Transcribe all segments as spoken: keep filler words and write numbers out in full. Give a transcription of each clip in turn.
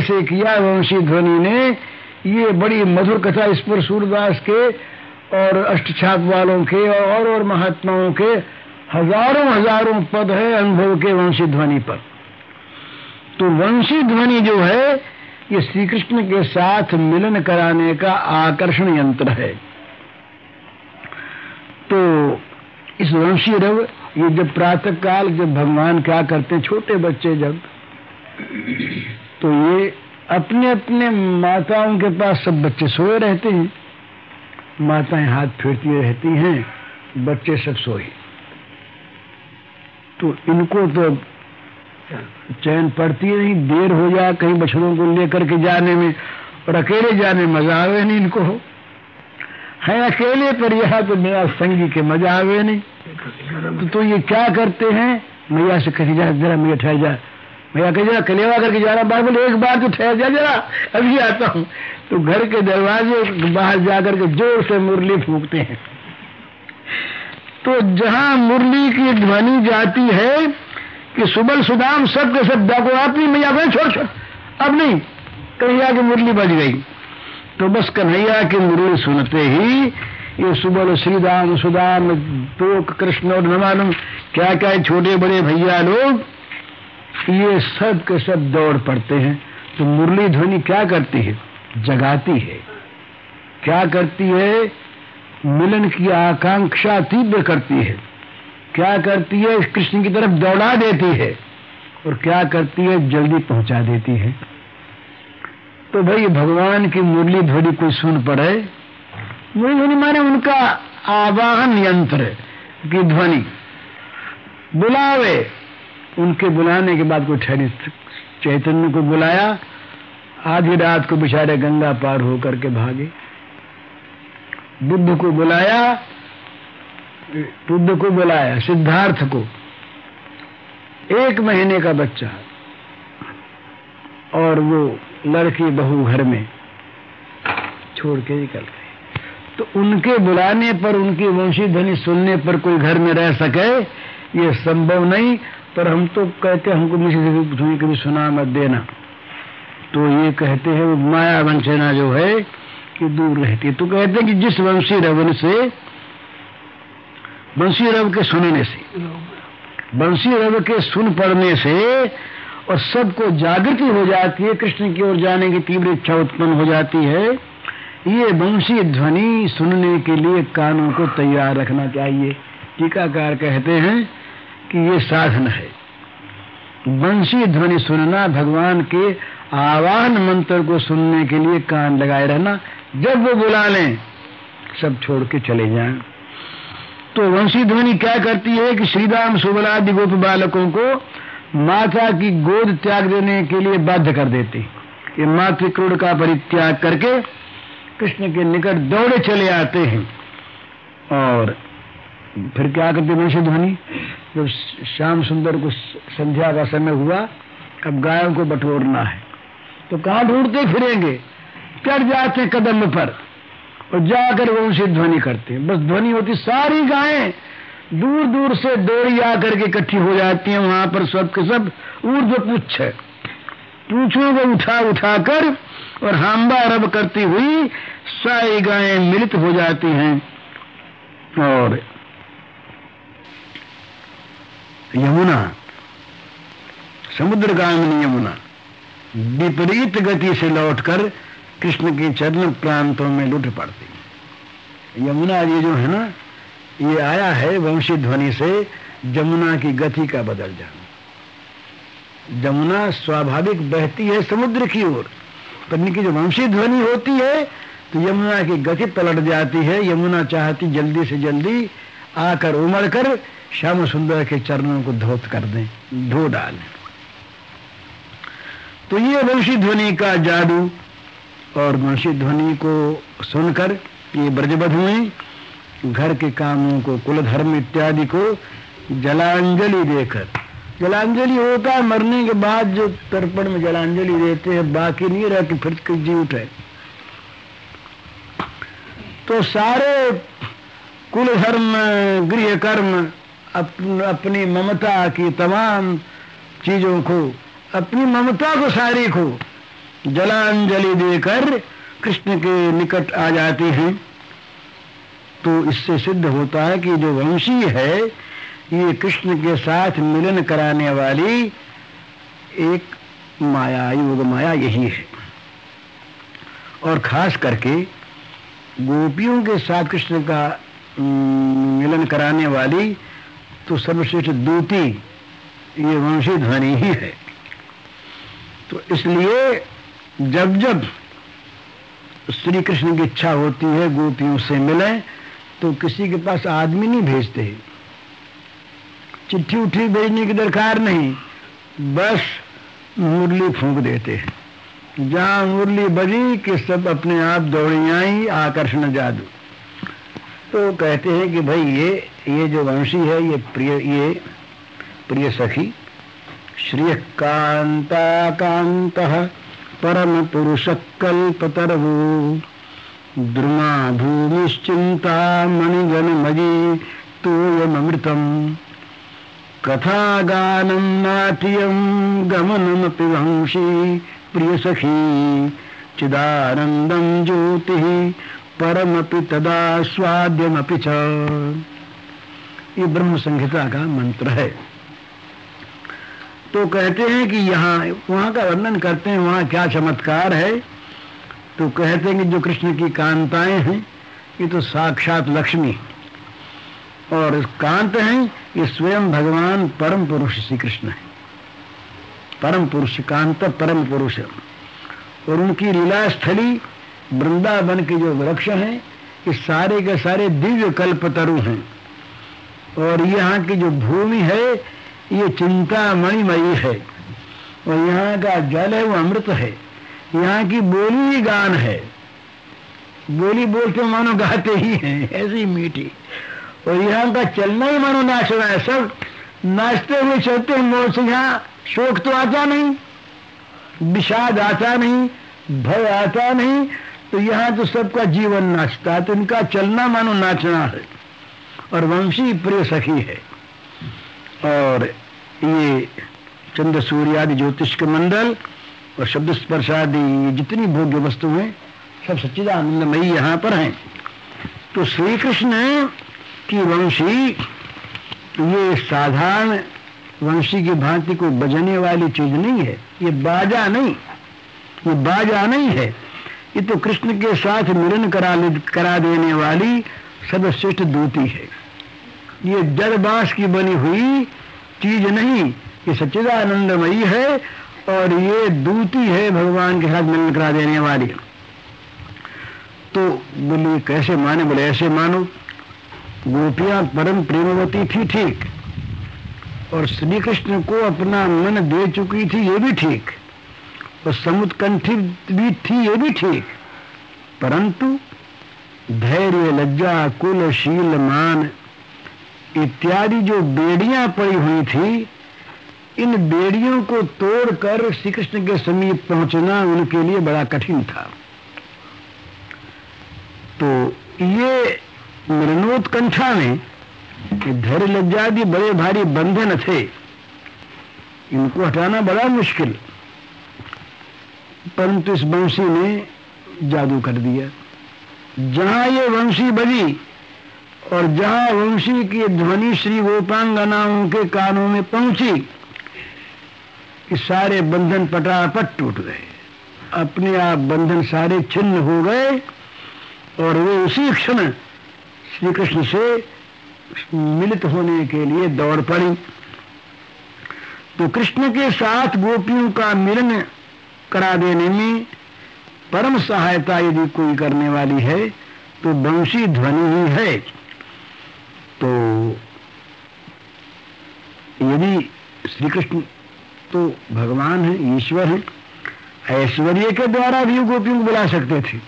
से किया वंशी ध्वनि ने। ये बड़ी मधुर कथा इस पर सूरदास के और अष्टछाप वालों के और और महात्माओं के हजारों हजारों पद है अनुभव के वंशी ध्वनि पर। तो वंशी ध्वनि जो है ये श्री कृष्ण के साथ मिलन कराने का आकर्षण यंत्र है। तो इस वंशी रव ये जब प्रातः काल जब भगवान क्या करते हैं, छोटे बच्चे जब, तो ये अपने अपने माताओं के पास सब बच्चे सोए रहते हैं, माताएं हाथ फेरती रहती हैं, बच्चे सब सोए। तो इनको तो चैन पड़ती नहीं, देर हो जाए कहीं बछड़ों को लेकर के जाने में, और अकेले जाने मजा आवे नहीं इनको, है अकेले पर यह तो मेरा संगी के मजा आवे नहीं। तो, तो ये क्या करते हैं, मैया से कही जा जरा, मैया ठहर जा, मैया कही जरा कलेवा करके जा रहा, बार बोले एक बार तो ठहर जा जरा, अभी आता हूँ। तो घर के दरवाजे बाहर जाकर के जोर से मुरली फूंकते हैं। तो जहां मुरली की ध्वनि जाती है कि सुबल सुदाम सब के सब डाको अपनी मैया गए, छोड़ छोड़ अब नहीं, कन्हैया की मुरली बज गई। तो बस कन्हैया की मुरली सुनते ही ये सुबल श्रीदाम सुदाम तोक कृष्ण और न मालूम क्या क्या छोटे बड़े भैया लोग, ये सब के सब दौड़ पड़ते हैं। तो मुरली ध्वनि क्या करती है, जगाती है। क्या करती है, मिलन की आकांक्षा तीव्र करती है। क्या करती है, कृष्ण की तरफ दौड़ा देती है। और क्या करती है, जल्दी पहुंचा देती है। तो भाई भगवान की मुरली ध्वनि कोई सुन पड़े, मुरली ध्वनि माने उनका आवाहन यंत्र की ध्वनि, बुलावे, उनके बुलाने के बाद कोई ठहरी, चैतन्य को बुलाया, आधी रात को बेचारे गंगा पार होकर के भागे। बुद्ध को बुलाया, बुद्ध को बुलाया, सिद्धार्थ को, एक महीने का बच्चा, और वो लड़की बहू घर में छोड़ के निकल गए। तो उनके बुलाने पर, उनकी वंशी ध्वनि सुनने पर कोई घर में रह सके ये संभव नहीं। पर हम तो कहते हमको मुझे ध्वनि कभी सुना मत देना। तो ये कहते हैं वो माया वंचना जो है कि दूर रहती है। तो कहते हैं कि जिस वंशी रवन से, वंशी रव के सुनने से, वंशी रव के सुन पड़ने से और सबको जागृति हो जाती है, कृष्ण की ओर जाने की तीव्र इच्छा उत्पन्न हो जाती है। ये वंशी ध्वनि सुनने के लिए कानों को तैयार रखना चाहिए। टीकाकार कहते हैं कि ये साधन है, वंशी ध्वनि सुनना, भगवान के आवाहन मंत्र को सुनने के लिए कान लगाए रहना। जब वो बुला लें सब छोड़ के चले जाएं। तो वंशी ध्वनि क्या करती है कि श्रीराम सुबलादि गोप बालकों को माता की गोद त्याग देने के लिए बाध्य कर देती। ये मातृक्रोध का परित्याग करके कृष्ण के निकट दौड़े चले आते हैं। और फिर क्या करते वंशी ध्वनि, जब श्याम सुंदर को संध्या का समय हुआ, अब गायों को बटोरना है, तो कहाँ ढूंढते फिरेंगे, चढ़ जाते कदम पर और जाकर वंशी ध्वनि करते हैं। बस ध्वनि होती, सारी गायें दूर दूर से दौड़ी आकर के इकट्ठी हो जाती हैं वहां पर, सब के सब ऊर्ध्व पुच्छ पूंछों को उठा उठा कर और हाम्बा रब करती हुई सारी गायें मिलित हो जाती हैं। और यमुना, समुद्रगामिनी यमुना विपरीत गति से लौटकर कृष्ण के चरण प्रांतों में लुट पड़ती। यमुना ये जो है ना, ये आया है वंशी ध्वनि से जमुना की गति का बदल जाना। जमुना स्वाभाविक बहती है समुद्र की ओर, पर इनकी जो वंशी ध्वनि होती है तो यमुना की गति पलट जाती है। यमुना चाहती जल्दी से जल्दी आकर उमड़ कर श्याम सुंदर के चरणों को धौत कर दें, धो डालें। तो ये वंशी ध्वनि का जादू। और वंशी ध्वनि को सुनकर ये ब्रजबधुएं घर के कामों को, कुल धर्म इत्यादि को जलांजलि देकर, जलांजलि होता है मरने के बाद जो तर्पण में जलांजलि देते हैं, बाकी नहीं रह कि फिर जी उठे। तो सारे कुल धर्म, गृह कर्म, अपन, अपनी ममता की तमाम चीजों को, अपनी ममता को सारी को जलांजलि देकर कृष्ण के निकट आ जाते हैं। तो इससे सिद्ध होता है कि जो वंशी है ये कृष्ण के साथ मिलन कराने वाली एक माया, योग माया यही है। और खास करके गोपियों के साथ कृष्ण का मिलन कराने वाली तो सर्वश्रेष्ठ दूती ये वंशी ध्वनि ही है। तो इसलिए जब जब श्री कृष्ण की इच्छा होती है गोपियों से मिले तो किसी के पास आदमी नहीं भेजते, चिट्ठी उठी भेजने की दरकार नहीं, बस मुरली फूंक देते हैं। जहां मुरली बजी कि सब अपने आप दौड़ी आई, आकर्षण जादू। तो कहते हैं कि भाई ये ये जो वंशी है ये प्रिय ये प्रिय सखी श्री कांता कांतः परम पुरुष कल्पतरवो द्रुमा भूमिश्चिंता मणिगण मयि तोयमृतम कथा गानम नाट्यम गमनमपि वंशी प्रिय सखी चिदानंदम ज्योति परमपि तदा स्वाद्यमपि च। ये ब्रह्म संहिता का मंत्र है। तो कहते हैं कि यहाँ वहाँ का वर्णन करते हैं वहाँ क्या चमत्कार है। तो कहते हैं कि जो कृष्ण की कांताएं हैं ये तो साक्षात लक्ष्मी और कांत हैं ये स्वयं भगवान परम पुरुष श्री कृष्ण है। परम पुरुष कांत परम पुरुष है। और उनकी लीला स्थली वृंदावन के जो वृक्ष हैं ये सारे के सारे दिव्य कल्पतरु हैं। और यहाँ की जो भूमि है ये चिंता मणिमयी है। और यहाँ का जल है वो अमृत है। यहाँ की बोली ही गान है, बोली बोलते मानो गाते ही हैं, ऐसी मीठी। और यहाँ का चलना ही मानो नाचना है, सब नाचते हुए चलते हैं मोर से। यहाँ शोक तो आता नहीं, विषाद आता नहीं, भय आता नहीं, तो यहाँ तो सबका जीवन नाचता है। तो इनका चलना मानो नाचना है। और वंशी प्रिय सखी है। और ये चंद्र सूर्य आदि ज्योतिष के मंडल और शब्द स्पर्श आदि जितनी भोग्य वस्तु हैं सब सच्चिदानंदमयी यहाँ पर हैं। तो श्री कृष्ण की वंशी ये साधारण वंशी की भांति कोई बजने वाली चीज नहीं है। ये बाजा नहीं, ये बाजा नहीं है। ये तो कृष्ण के साथ मिलन करा करा देने वाली सर्वश्रेष्ठ दूती है। ये जड़ बांस की बनी हुई चीज नहीं, ये सच्चिदानंदमयी है। और ये दूती है भगवान के साथ मिलन करा देने वाली। तो बोले कैसे माने? बोले ऐसे मानो गोपियां परम प्रेमवती थी, ठीक, और श्री कृष्ण को अपना मन दे चुकी थी, ये भी ठीक, और समुत्कंठी भी थी, ये भी ठीक, परंतु धैर्य लज्जा कुल शील मान इत्यादि जो बेड़ियां पड़ी हुई थी, इन बेड़ियों को तोड़कर श्री कृष्ण के समीप पहुंचना उनके लिए बड़ा कठिन था। तो ये मरणोत्कंठा में धैर्य लज्जादि बड़े भारी बंधन थे, इनको हटाना बड़ा मुश्किल, परंतु इस वंशी ने जादू कर दिया। जहां ये वंशी बजी और जहां वंशी की ध्वनि श्री गोपांगनाओं के कानों में पहुंची कि सारे बंधन पटापट टूट गए, अपने आप बंधन सारे छिन्न हो गए। और वे उसी क्षण श्री कृष्ण से मिलित होने के लिए दौड़ पड़ी। तो कृष्ण के साथ गोपियों का मिलन करा देने में परम सहायता यदि कोई करने वाली है तो वंशी ध्वनि ही है। तो यदि श्री कृष्ण तो भगवान है, ईश्वर है, ऐश्वर्य के द्वारा भी गोपियों को बुला सकते थे।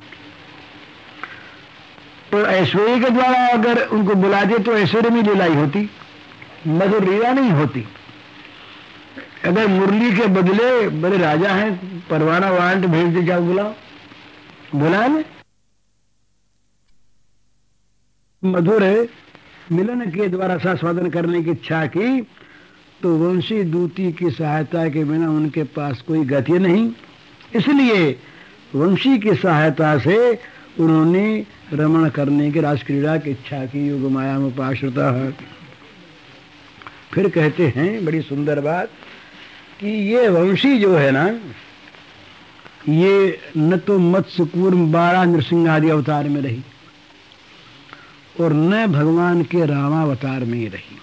तो ऐश्वर्य के द्वारा अगर उनको बुला दे तो ऐश्वर्य में लीलाई होती, मधुर लीला नहीं होती। अगर मुरली के बदले बड़े राजा हैं, परवाना वारंट भेज दे, जाओ बुलाओ, बुला ले, मधुर है, मिलन के द्वारा सास्वादन करने की इच्छा की, तो वंशी दूती की सहायता के बिना उनके पास कोई गति नहीं। इसलिए वंशी की सहायता से उन्होंने रमण करने की रास क्रीड़ा की इच्छा की। योग माया में उपाश्रिता है। फिर कहते हैं बड़ी सुंदर बात कि ये वंशी जो है ना, ये न तो मत्स्य कूर्म बारह नृसिंह आदि अवतार में रही और न भगवान के रामावतार में ही रही।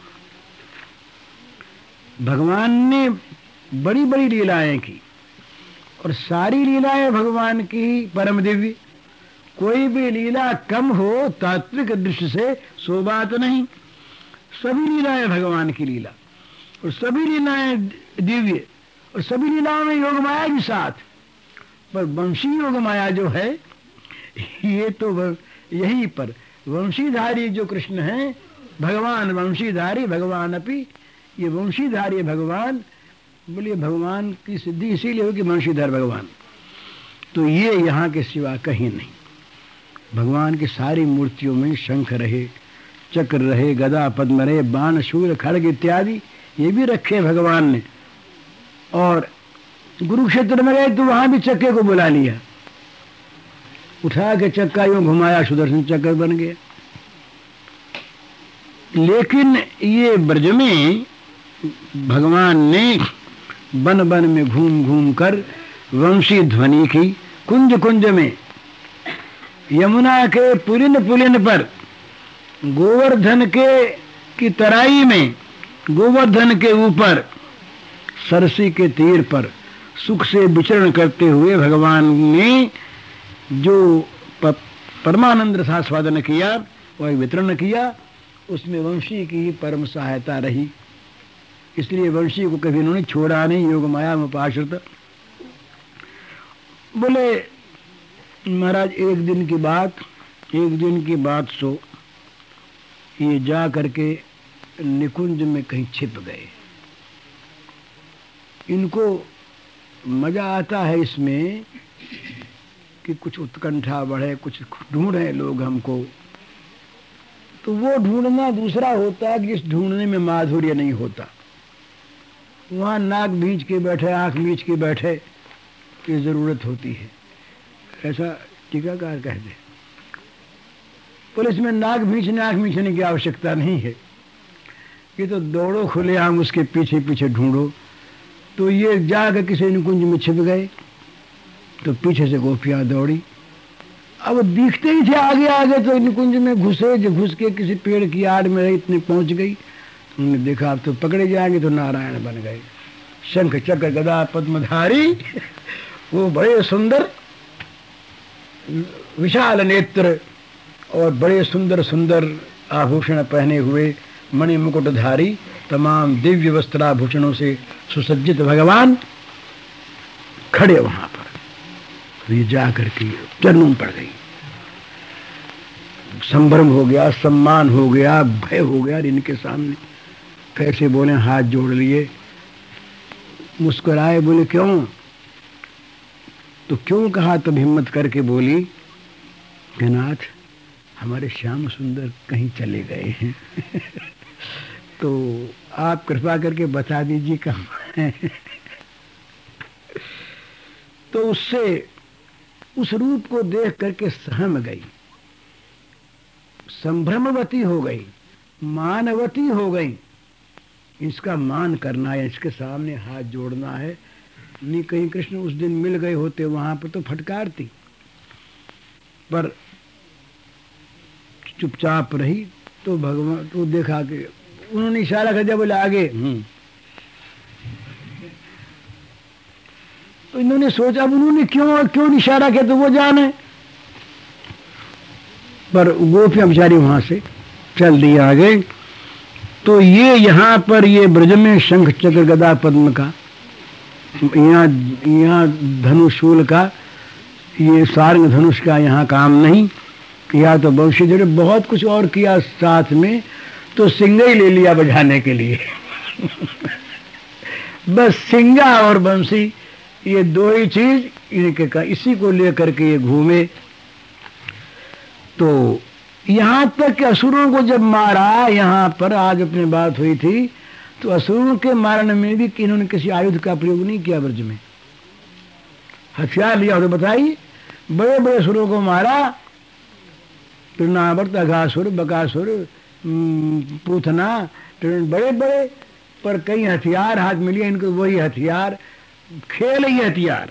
भगवान ने बड़ी बड़ी लीलाएं की और सारी लीलाएं भगवान की परम दिव्य। कोई भी लीला कम हो तात्विक दृष्टि से सो बात नहीं। सभी लीलाएं भगवान की लीला और सभी लीलाएं दिव्य और सभी लीलाओं में योग माया भी साथ। पर वंशी योग माया जो है ये तो यहीं पर वंशीधारी जो कृष्ण है, भगवान वंशीधारी भगवान अपि, ये वंशीधारी भगवान। बोलिए भगवान की सिद्धि इसीलिए हो कि वंशीधर भगवान। तो ये यहाँ के सिवा कहीं नहीं। भगवान की सारी मूर्तियों में शंख रहे, चक्र रहे, गदा पद्म रहे, बाण शूल खड्ग इत्यादि ये भी रखे भगवान ने। और कुरुक्षेत्र में गए तो वहां भी चक्के को बुला लिया, उठा के चक्का यूं घुमाया, सुदर्शन चक्र बन गया। लेकिन ये ब्रज में भगवान ने वन वन में घूम घूम कर वंशी ध्वनि की। कुंज कुंज में, यमुना के पुलिन पुलिन पर, गोवर्धन के की तराई में, गोवर्धन के ऊपर, सरसी के तीर पर सुख से विचरण करते हुए भगवान ने जो परमानंद रसास्वादन किया वह वितरण किया, उसमें वंशी की परम सहायता रही। इसलिए वंशी को कभी उन्होंने छोड़ा नहीं। योग माया में उपाश्रित। बोले महाराज एक दिन की बात एक दिन की बात सो ये जा करके निकुंज में कहीं छिप गए। इनको मजा आता है इसमें कि कुछ उत्कंठा बढ़े, कुछ ढूंढे लोग हमको। तो वो ढूंढना दूसरा होता है कि इस ढूंढने में माधुर्य नहीं होता। वहां नाक भींच के बैठे, आंख भींच के बैठे की जरूरत होती है, ऐसा टीकाकार कहते। पुलिस में नाक भींचने आंख भींचने की आवश्यकता नहीं है। ये तो दौड़ो खुलेआम उसके पीछे पीछे ढूंढो। तो ये जाकर किसी निकुंज में छिप गए तो पीछे से गोपियां दौड़ी। अब दिखते ही थे आगे आगे, तो निकुंज में घुसे, जो घुस के किसी पेड़ की आड़ में रही, इतने पहुंच गई। उन्होंने देखा अब तो पकड़े जाएंगे, तो नारायण बन गए। शंख चक्र गदा पद्मधारी, वो बड़े सुंदर विशाल नेत्र और बड़े सुंदर सुंदर आभूषण पहने हुए, मणि मुकुटधारी, तमाम दिव्य वस्त्राभूषणों से सुसज्जित भगवान खड़े वहां पर। तो ये जाकर के चरणों पड़ गई। संभ्रम हो गया, सम्मान हो गया, भय हो गया इनके सामने। कैसे बोले, हाथ जोड़ लिए, मुस्कुराए, बोले क्यों? तो क्यों कहा? तब हिम्मत करके बोली कि नाथ हमारे श्याम सुंदर कहीं चले गए हैं तो आप कृपा करके बता दीजिए कहाँ हैं। तो उससे उस रूप को देख करके सहम गई, संभ्रमवती हो गई, मानवती हो गई। इसका मान करना है, इसके सामने हाथ जोड़ना है। नहीं कहीं कृष्ण उस दिन मिल गए होते वहां पर तो फटकारती, पर चुपचाप रही। तो भगवान तो देखा कि उन्होंने इशारा कर दिया, बोले आगे। तो इन्होंने सोचा अब उन्होंने क्यों क्यों इशारा किया तो वो जाने। पर गोपियां बेचारी वहां से चल दी आगे। तो ये यहाँ पर ये ब्रज में शंख चक्र गदा पद्म का, यहाँ यहाँ धनुषूल का, ये सारंग धनुष का यहाँ काम नहीं। या तो बंशी जो बहुत कुछ और किया साथ में, तो सिंगा ही ले लिया बजाने के लिए बस सिंगा और बंसी, ये दो ही चीज इनके का, इसी को लेकर के ये घूमे। तो यहाँ तक कि असुरों को जब मारा, यहाँ पर आज अपनी बात हुई थी, तो असुरों के मारने में भी इन्होंने किसी आयुध का प्रयोग नहीं किया ब्रज में। हथियार लिया हो तो बताइए। बड़े बड़े सुरों को मारा, तृणावर्त, अघासुर, बकासुर, पूतना, बड़े बड़े, पर कई हथियार हाथ में लिए इनको, वही हथियार, खेल ही हथियार।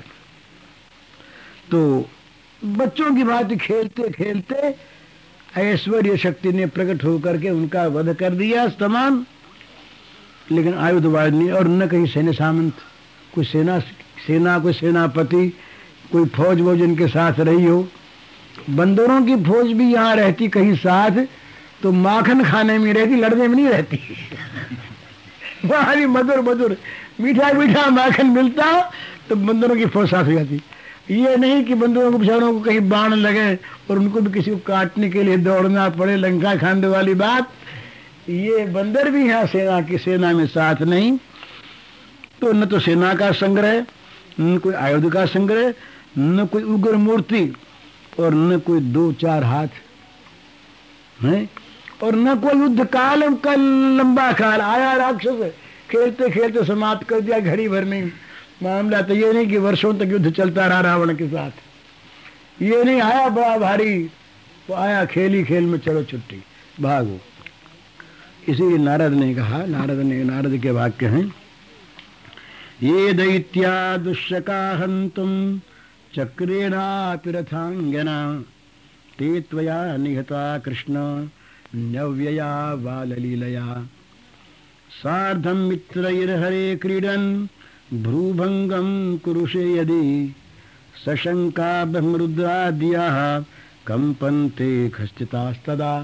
तो बच्चों की भांति खेलते खेलते ऐश्वर्य शक्ति ने प्रकट होकर के उनका वध कर दिया तमाम। लेकिन आयुधवाद नहीं, और न कहीं सैन्य सामंत, कोई सेना सेना कोई सेनापति, कोई फौज वोज इनके साथ रही हो। बंदरों की फौज भी यहाँ रहती कहीं साथ, तो माखन खाने में रहती, लड़ने में नहीं रहती। वहां भी मधुर मधुर मीठा मीठा माखन मिलता, तो बंदरों की फौज साथ हो जाती। ये नहीं कि बंदरों को बेचारों को कहीं बाण लगे और उनको भी किसी को काटने के लिए दौड़ना पड़े, लंका खांडे वाली बात। ये बंदर भी यहाँ सेना की सेना में साथ नहीं। तो न तो सेना का संग्रह, न कोई आयुध का संग्रह, न कोई उग्र मूर्ति, और न कोई दो चार हाथ है, और न कोई युद्ध काल का लंबा काल। आया राक्षस, खेलते खेलते समाप्त कर दिया घड़ी भर में। मामला तो ये नहीं कि वर्षों तक युद्ध चलता रहा रावण के साथ, ये नहीं। आया बड़ा भारी, तो आया खेल ही खेल में चलो छुट्टी, भागो। इसीलिए नारद ने कहा, नारद ने नारद के वाक्य हैं, ये दैत्या दुष्यका हन्तुम चक्रेणापि रथांगना ते त्वया निहता कृष्ण नव्यया बाललीलया सार्धं मित्रैर्हरे क्रीडन् भ्रूभंगम कुरुषे यदि सशंका ब्रह्मरुद्राद्याः कंपन्ते खश्चितास्तदा।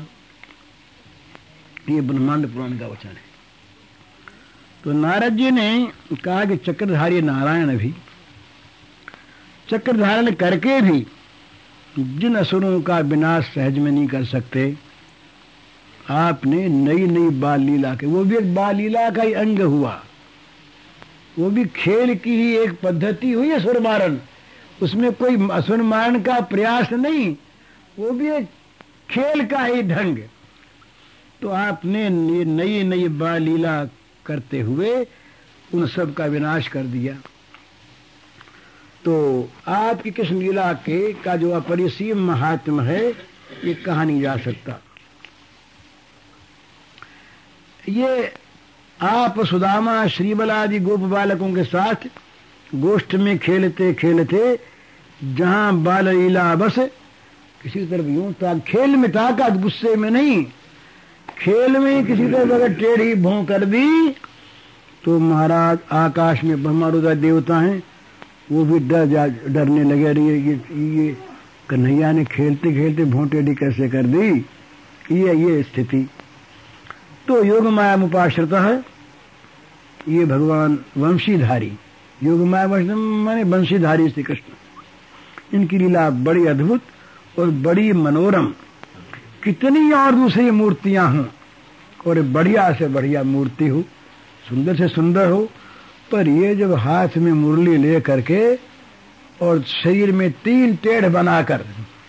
ये ब्रह्मांड पुराण का वचन है। तो नारद जी ने कहा कि चक्रधारी नारायण भी चक्र धारण करके भी जिन असुरों का विनाश सहज में नहीं कर सकते, आपने नई नई बाल लीला के, वो भी एक बाल लीला का ही अंग हुआ, वो भी खेल की ही एक पद्धति हुई असुर मारण। उसमें कोई असुर मारण का प्रयास नहीं, वो भी एक खेल का ही ढंग। तो आपने ये नई नई बाल लीला करते हुए उन सब का विनाश कर दिया। तो आपकी कृष्ण लीला के का जो अपरिसीम महात्म है, ये कहा नहीं जा सकता। ये आप सुदामा श्रीबलादि गोप बालकों के साथ गोष्ठ में खेलते खेलते जहां बाल लीला बस किसी तरफ यूं था, खेल में ताकत, गुस्से में नहीं, खेल में किसी तरफ अगर टेढ़ी भों कर दी तो महाराज आकाश में ब्रह्मा रुद्र देवता हैं, वो भी डर जा डरने लगे। अरे ये ये कन्हैया ने खेलते खेलते भों टेढ़ी कैसे कर दी, ये ये स्थिति। तो योग माया उपाश्रित है, ये भगवान वंशीधारी, योग माया माने वंशीधारी श्री कृष्ण। इनकी लीला बड़ी अद्भुत और बड़ी मनोरम। कितनी और दूसरी मूर्तियां हों और बढ़िया से बढ़िया मूर्ति हो, सुंदर से सुंदर हो, पर ये जब हाथ में मुरली ले करके और शरीर में तीन टेढ़ बनाकर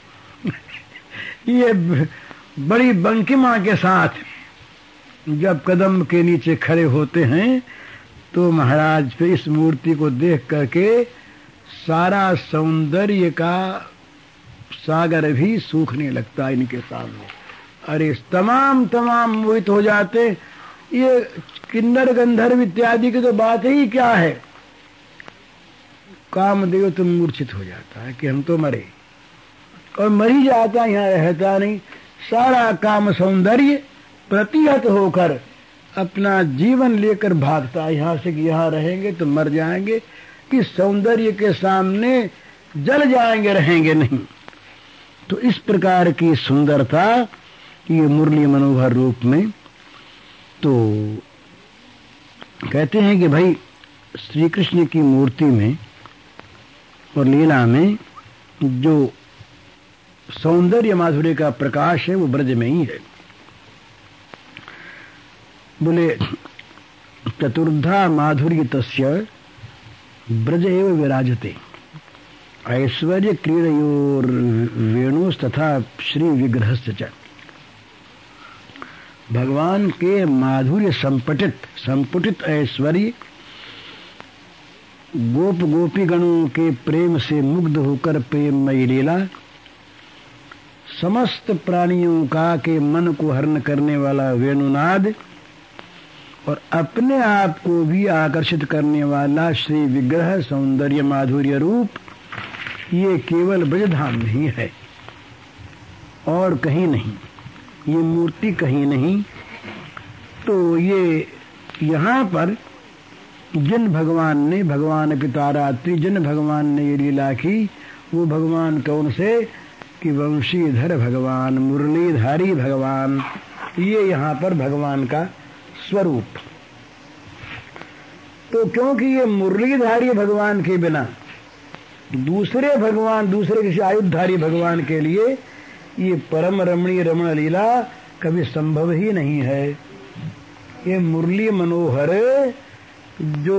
ये बड़ी बंकिमा के साथ जब कदम के नीचे खड़े होते हैं, तो महाराज फिर इस मूर्ति को देख करके सारा सौंदर्य का सागर भी सूखने लगता है इनके सामने। अरे तमाम तमाम मोहित हो जाते। ये किन्नर गंधर्व इत्यादि की तो बात ही क्या है, कामदेव तो मूर्छित हो जाता है कि हम तो मरे, और मरी जाता, यहाँ रहता नहीं। सारा काम सौंदर्य प्रतिहत होकर अपना जीवन लेकर भागता, यहाँ से कि यहाँ रहेंगे तो मर जाएंगे, कि सौंदर्य के सामने जल जाएंगे, रहेंगे नहीं। तो इस प्रकार की सुंदरता ये मुरली मनोहर रूप में। तो कहते हैं कि भाई श्री कृष्ण की मूर्ति में और लीला में जो सौंदर्य माधुर्य का प्रकाश है वो ब्रज में ही है। बोले चतुर्धा माधुर्य तस्य ब्रज एव विराजते ऐश्वर्य क्रीड़योर वेणुस तथा श्री विग्रहस्य च। भगवान के माधुर्य संपटित संपुटित ऐश्वर्य गोप गोपी गणों के प्रेम से मुग्ध होकर प्रेममयी लीला, समस्त प्राणियों का के मन को हरण करने वाला वेणुनाद और अपने आप को भी आकर्षित करने वाला श्री विग्रह सौंदर्य माधुर्य रूप, ये केवल ब्रजधाम में ही है और कहीं नहीं, ये मूर्ति कहीं नहीं। तो ये यहाँ पर जिन भगवान ने, भगवान पितारात्रि जिन भगवान ने ये लीला की, वो भगवान कौन से कि वंशीधर भगवान, मुरलीधारी भगवान, ये यहाँ पर भगवान का स्वरूप। तो क्योंकि ये मुरलीधारी भगवान के बिना दूसरे भगवान, दूसरे किसी आयुधधारी भगवान के लिए ये परम रमणीय रमण लीला कभी संभव ही नहीं है। ये मुरली मनोहर जो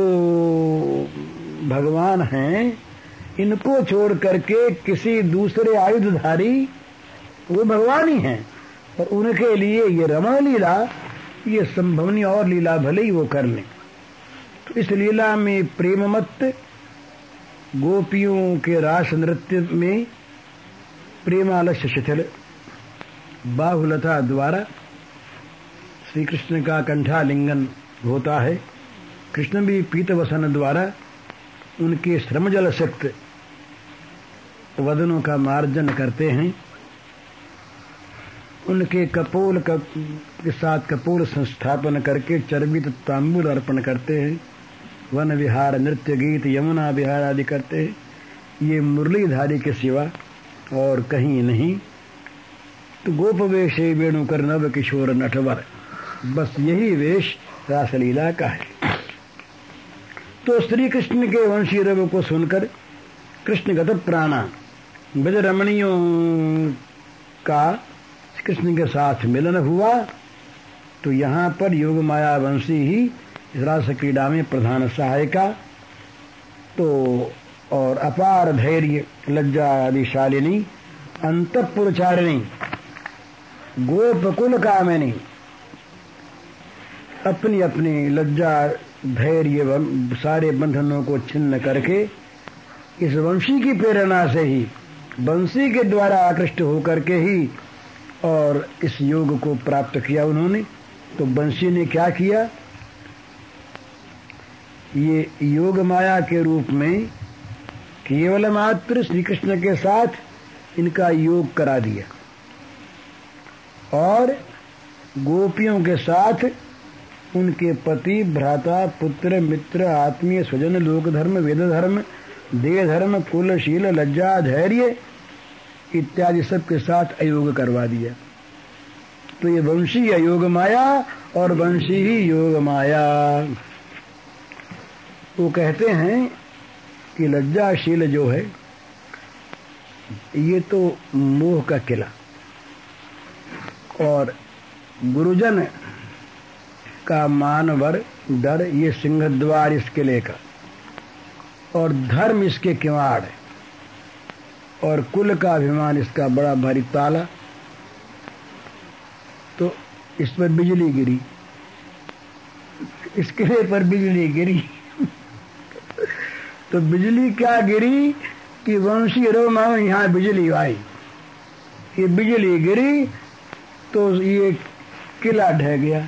भगवान हैं, इनको छोड़ करके किसी दूसरे आयुधधारी वो भगवान ही हैं, और उनके लिए ये रमण लीला ये संभव नहीं, और लीला भले ही वो कर लें। तो इस लीला में प्रेममत्त गोपियों के रास नृत्य में प्रेमालस्य शिथिल बाहुलता द्वारा श्री कृष्ण का कंठालिंगन होता है। कृष्ण भी पीतवसन द्वारा उनके श्रमजल शक्त वदनों का मार्जन करते हैं, उनके कपोल कप के साथ कपोल संस्थापन करके चर्बित तांबूल अर्पण करते हैं, वन विहार नृत्य गीत यमुना विहार आदि करते हैं। ये मुरलीधारी के सिवा और कहीं नहीं। तो गोप वेशे वेणुकर नव किशोर नटवर, बस यही वेश रासलीला का है। तो श्री कृष्ण के वंशी रव को सुनकर कृष्णगत प्राणा ब्रज रमणियों का कृष्ण के साथ मिलन हुआ। तो यहाँ पर योग माया वंशी ही इस रास क्रीड़ा में प्रधान सहायिका। तो और अपार धैर्य लज्जा आदि शालिनी अंतःपुरचारिणी गोपकुल कामिनी, अपनी अपनी लज्जा धैर्य सारे बंधनों को छिन्न करके इस वंशी की प्रेरणा से ही, वंशी के द्वारा आकृष्ट होकर के ही और इस योग को प्राप्त किया उन्होंने। तो वंशी ने क्या किया, ये योग माया के रूप में केवल मात्र श्री कृष्ण के साथ इनका योग करा दिया और गोपियों के साथ उनके पति, भ्राता, पुत्र, मित्र, आत्मीय, स्वजन, लोक धर्म, वेद धर्म, देह धर्म, कुल, शील, लज्जा, धैर्य इत्यादि सब के साथ अयोग करवा दिया। तो ये वंशी अयोग माया और वंशी ही योग माया। वो कहते हैं कि लज्जाशील जो है ये तो मोह का किला, और गुरुजन का मानवर डर ये सिंहद्वार इस किले का, और धर्म इसके किवाड़, और कुल का अभिमान इसका बड़ा भारी ताला। तो इस पर बिजली गिरी, इस किले पर बिजली गिरी तो बिजली क्या गिरी कि वंशी रोमा यहाँ बिजली आई, ये बिजली गिरी तो ये किला ढह गया।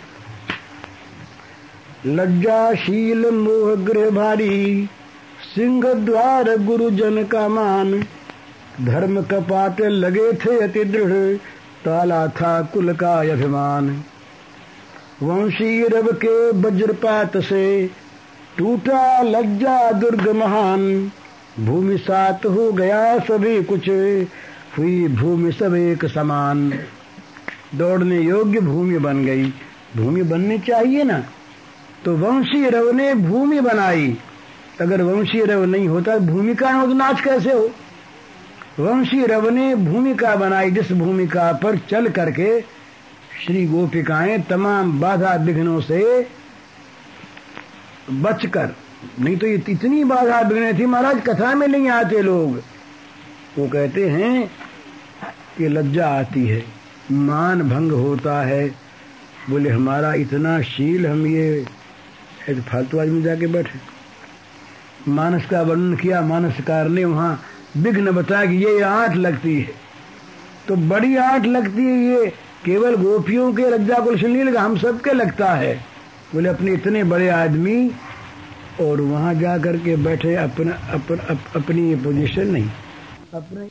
लज्जाशील मोह गृह भारी, सिंह द्वार गुरुजन का मान, धर्म कपाट लगे थे अति दृढ़, ताला था कुल का अभिमान। वंशी रव के वज्रपात से टूटा लज्जा दुर्ग महान, भूमि सात हो गया सभी कुछ, हुई भूमि सब एक समान। दौड़ने योग्य भूमि बन गई, भूमि बननी चाहिए ना, तो वंशी रव ने भूमि बनाई। अगर वंशी रव नहीं होता भूमिका हो तो नाच कैसे हो। वंशी रव ने भूमिका बनाई, जिस भूमिका पर चल करके श्री गोपिकाएं तमाम बाधा विघ्नों से बचकर, नहीं तो ये इतनी बाधा विघ्न थी महाराज कथा में नहीं आते लोग। वो कहते हैं कि लज्जा आती है, मान भंग होता है, बोले हमारा इतना शील, हम ये फालतू आदमी जाके बैठे। मानस का वर्णन किया। मानसकार ने वहां विघ्न बताया कि ये आठ लगती है, तो बड़ी आठ लगती है, ये केवल गोपियों के लज्जा कुल नहीं लगा, हम सबके लगता है। बोले अपने इतने बड़े आदमी और वहां जा करके बैठे अपना अपन, अप, अपनी ये पोजीशन नहीं, अपने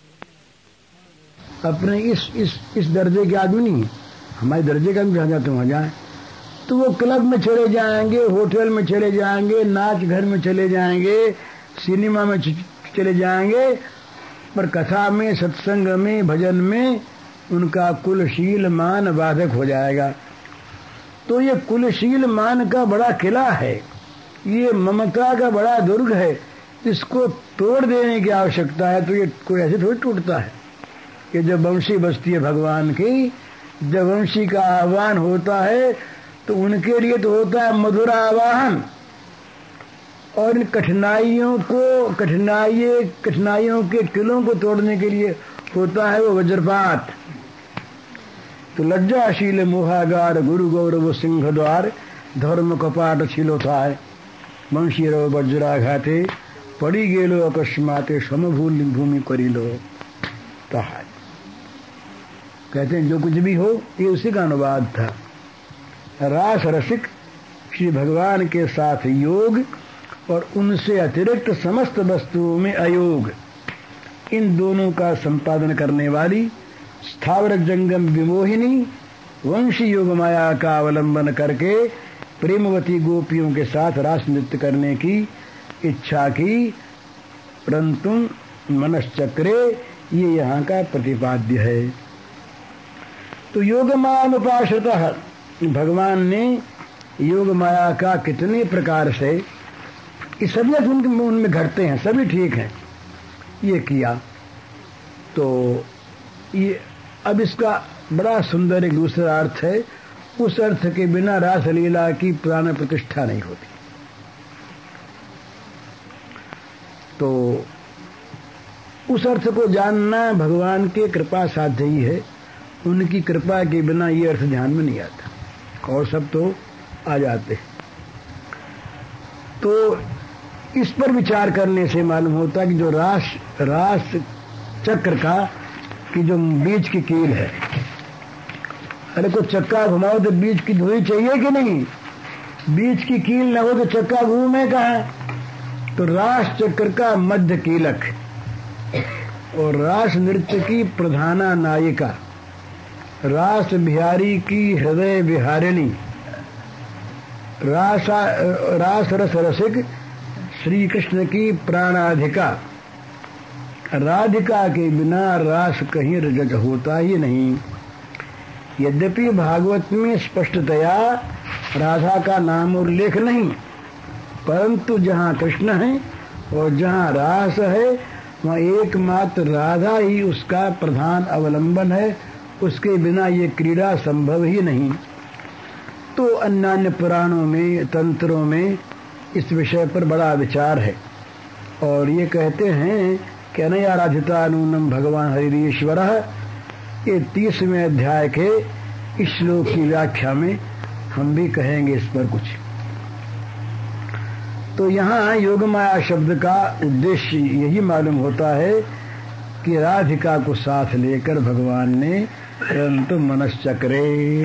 अपने इस इस इस दर्जे के आदमी नहीं, हमारे दर्जे का भी जहाँ जाते वहां जाए तो वो क्लब में चले जाएंगे, होटल में चले जाएंगे, नाच घर में चले जाएंगे, सिनेमा में चले जाएंगे, पर कथा में, सत्संग में, भजन में उनका कुलशील मान बाधक हो जाएगा। तो ये कुलशील मान का बड़ा किला है, ये ममता का बड़ा दुर्ग है, इसको तोड़ देने की आवश्यकता है। तो ये कोई ऐसे थोड़ी टूटता है कि जब वंशी बसती है भगवान की, जब वंशी का आह्वान होता है तो उनके लिए तो होता है मधुर आवाहन, और इन कठिनाइयों को कठिनाई कठिनाइयों के किलों को तोड़ने के लिए होता है वो वज्रपात। तो लज्जाशील मोहागार गुरु गौरव सिंह द्वार धर्म कपाट छिलो थाय वंशी रो वज्राघाते पड़ी गेलो अकस्माते समभूल भूमि करिलो तहाय। कहते हैं जो कुछ भी हो ये उसी का अनुवाद था। रास रसिक श्री भगवान के साथ योग और उनसे अतिरिक्त समस्त वस्तुओं में अयोग, इन दोनों का संपादन करने वाली स्थावर जंगम विमोहिनी वंशी योग माया का अवलंबन करके प्रेमवती गोपियों के साथ रास नृत्य करने की इच्छा की, परंतु मनश्चक्रे ये यहाँ का प्रतिपाद्य है। तो योग माया उपाश्रितः, भगवान ने योग माया का कितने प्रकार से ये सभी उनके उनमें घटते हैं, सभी ठीक हैं, ये किया। तो ये अब इसका बड़ा सुंदर एक दूसरा अर्थ है, उस अर्थ के बिना रासलीला की प्राण प्रतिष्ठा नहीं होती। तो उस अर्थ को जानना भगवान के कृपा साध्य ही है, उनकी कृपा के बिना ये अर्थ ध्यान में नहीं आता, और सब तो आ जाते। तो इस पर विचार करने से मालूम होता कि जो रास रास चक्र का कि जो बीच की कील है, अरे को चक्का घुमाओ तो बीच की धुरी चाहिए कि नहीं, बीच की कील न हो तो चक्का घूमे कहाँ। तो रास चक्र का मध्य कीलक और रास नृत्य की प्रधाना नायिका, रास बिहारी की हृदय विहारिणी, रास रास रस रसिक श्री कृष्ण की प्राणाधिका, राधिका के बिना रास कहीं रजत होता ही नहीं। यद्यपि भागवत में स्पष्टतया राधा का नाम उल्लेख नहीं, परंतु जहाँ कृष्ण है और जहाँ रास है वहाँ एकमात्र राधा ही उसका प्रधान अवलंबन है, उसके बिना ये क्रीड़ा संभव ही नहीं। तो अन्य पुराणों में, तंत्रों में इस विषय पर बड़ा विचार है, और ये कहते हैं कि अनयाराधिता नूनम भगवान हरिश्वर, ये तीसवें अध्याय के इस श्लोक की व्याख्या में हम भी कहेंगे इस पर कुछ। तो यहाँ योगमाया शब्द का उद्देश्य यही मालूम होता है कि राधिका को साथ लेकर भगवान ने परंतु मनश्चक्रे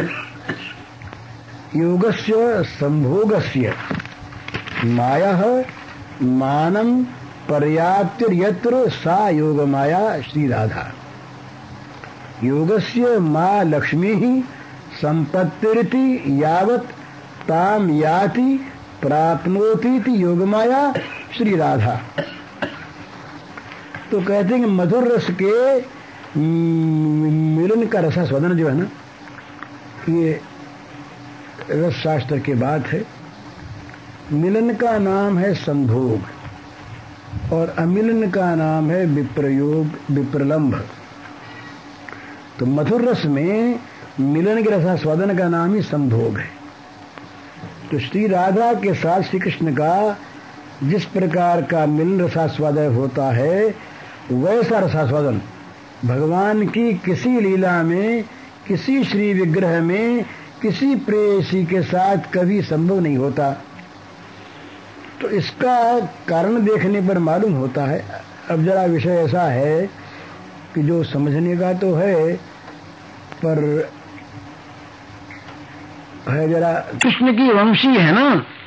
योगस्य संभोगस्य माया मानम पर्याप्तिर यत्र सा योग माया श्री राधा। योगस्य माँ लक्ष्मी ही संपत्तिरिति यावत ताम याति प्राप्नोति योग माया श्री राधा। तो कहते हैं कि मधुर रस के मिलन का रसास्वादन जो है ना, ये रस शास्त्र की बात है। मिलन का नाम है संभोग और अमिलन का नाम है विप्रयोग, विप्रलंभ। तो मधुर रस में मिलन के रसास्वादन का नाम ही संभोग है। तो श्री राधा के साथ श्री कृष्ण का जिस प्रकार का मिलन रसास्वादन होता है, वैसा रसास्वादन भगवान की किसी लीला में, किसी श्री विग्रह में, किसी प्रेयसी के साथ कभी संभव नहीं होता। तो इसका कारण देखने पर मालूम होता है। अब जरा विषय ऐसा है कि जो समझने का तो है, पर है जरा कृष्ण की वंशी है ना,